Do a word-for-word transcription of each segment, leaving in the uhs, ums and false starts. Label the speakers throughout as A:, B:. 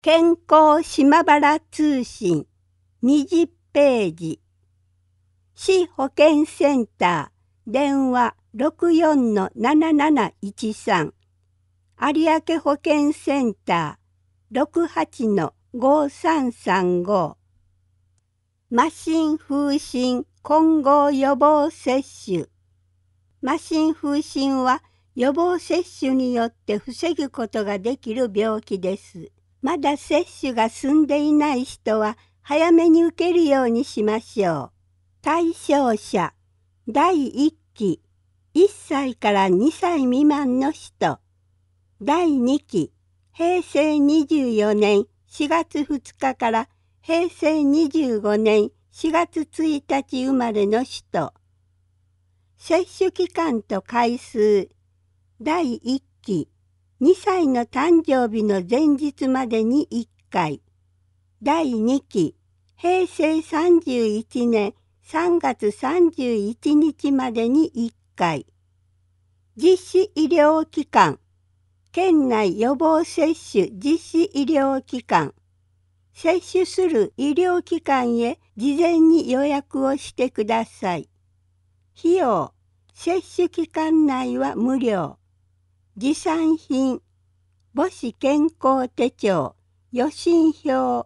A: 健康島原通信にじゅっページ。市保健センター電話 ろくよんのなななないちさん 有明保健センター ろくはちのごさんさんご 麻疹風疹混合予防接種。麻疹風疹は予防接種によって防ぐことができる病気です。まだ接種が済んでいない人は早めに受けるようにしましょう。対象者、だいいっき、いっさいからにさい未満の人。だいにき、へいせいにじゅうよねんしがつふつかからへいせいにじゅうごねんしがつついたち生まれの人。接種期間と回数。だいいっき、にさいの誕生日の前日までにいっかい。だいにき、へいせいさんじゅういちねんさんがつさんじゅういちにちまでにいっかい。実施医療機関。県内予防接種実施医療機関。接種する医療機関へ事前に予約をしてください。費用。接種期間内は無料。持参品。母子健康手帳、予診票。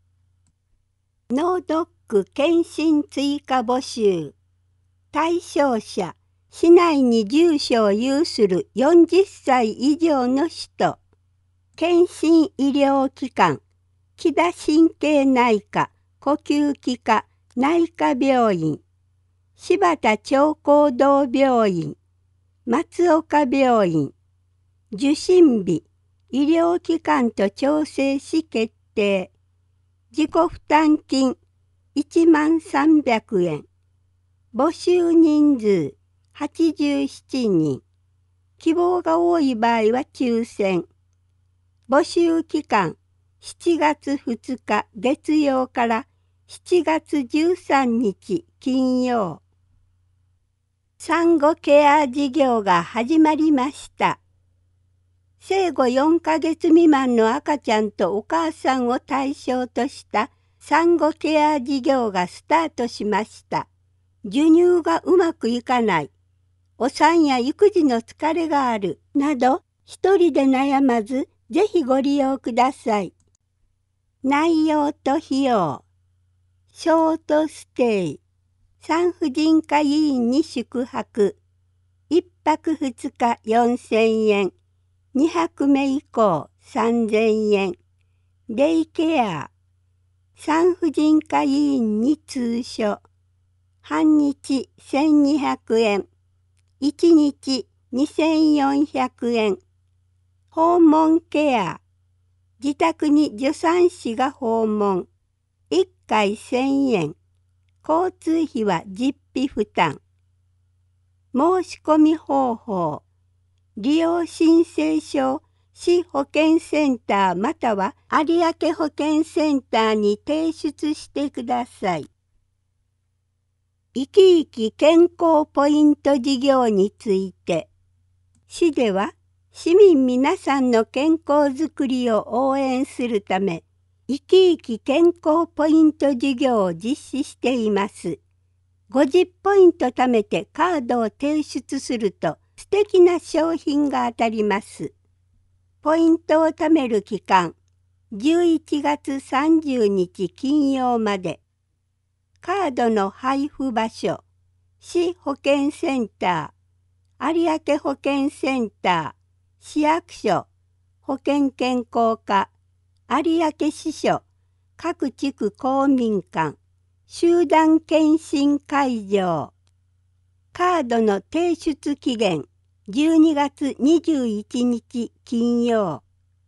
A: 脳ドック検診追加募集。対象者、市内に住所を有するよんじゅっさい以上の人。検診医療機関、木田神経内科、呼吸器科、内科病院。柴田長江堂病院、松岡病院。受診日、医療機関と調整し決定。自己負担金いちまんさんびゃくえん。募集人数はちじゅうななにん。希望が多い場合は抽選。募集期間しちがつふつか月曜からしちがつじゅうさんにち金曜。産後ケア事業が始まりました。生後よんかげつ未満の赤ちゃんとお母さんを対象とした産後ケア事業がスタートしました。授乳がうまくいかない、お産や育児の疲れがあるなど一人で悩まずぜひご利用ください。内容と費用。ショートステイ。産婦人科医院に宿泊。いっぱくふつかよんせんえん。にはくめ以降さんぜんえん。デイケア。産婦人科医院に通所。半日せんにひゃくえん。いちにちにせんよんひゃくえん。訪問ケア。自宅に助産師が訪問。いっかいせんえん。交通費は実費負担。申し込み方法。利用申請書を市保健センターまたは有明保健センターに提出してください。いきいき健康ポイント事業について。市では市民皆さんの健康づくりを応援するため、いきいき健康ポイント事業を実施しています。ごじゅっポイント貯めてカードを提出すると素敵な商品が当たります。ポイントを貯める期間、じゅういちがつさんじゅうにち金曜まで。カードの配布場所、市保健センター、有明保健センター、市役所、保健健康課、有明支所、各地区公民館、集団検診会場。カードの提出期限じゅうにがつにじゅういちにち金曜。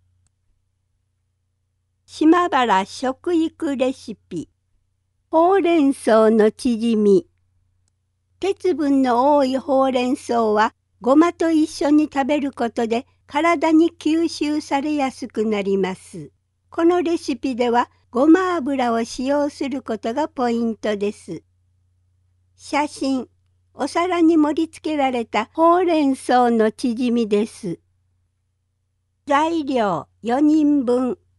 A: 島原食育レシピ。ほうれん草のチヂミ。鉄分の多いほうれん草はごまと一緒に食べることで体に吸収されやすくなります。このレシピではごま油を使用することがポイントです。写真。お皿に盛り付けられたほうれん草のチヂミです。材料よにんぶん。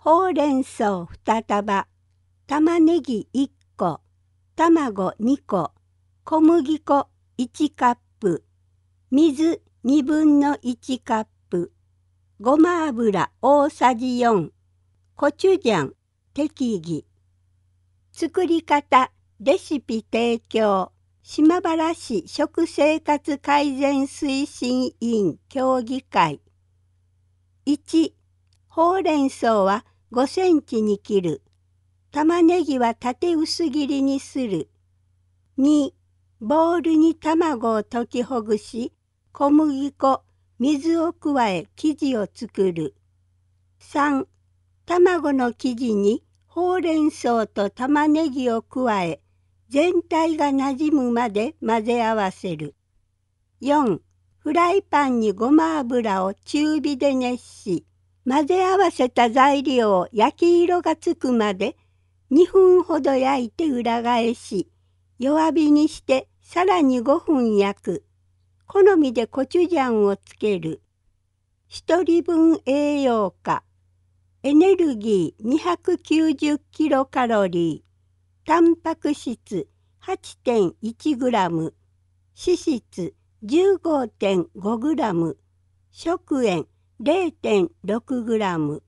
A: ほうれん草に束、玉ねぎいっこ、卵にこ、小麦粉いちカップ、水にぶんのいちカップ、ごま油大さじよん、コチュジャン適宜。作り方、レシピ提供、島原市食生活改善推進委員協議会。いち、ほうれん草はごセンチに切る。玉ねぎは縦薄切りにする。に、ボウルに卵を溶きほぐし、小麦粉、水を加え生地を作る。さん、卵の生地にほうれん草と玉ねぎを加え、全体がなじむまで混ぜ合わせる。よん、フライパンにごま油を中火で熱し、混ぜ合わせた材料を焼き色がつくまでにふんほど焼いて裏返し、弱火にしてさらにごふん焼く。好みでコチュジャンをつける。ひとりぶん栄養価。エネルギーにひゃくきゅうじゅうキロカロリー。タンパク質 はちてんいちグラム。脂質 じゅうごてんごグラム。食塩 れいてんろくグラム。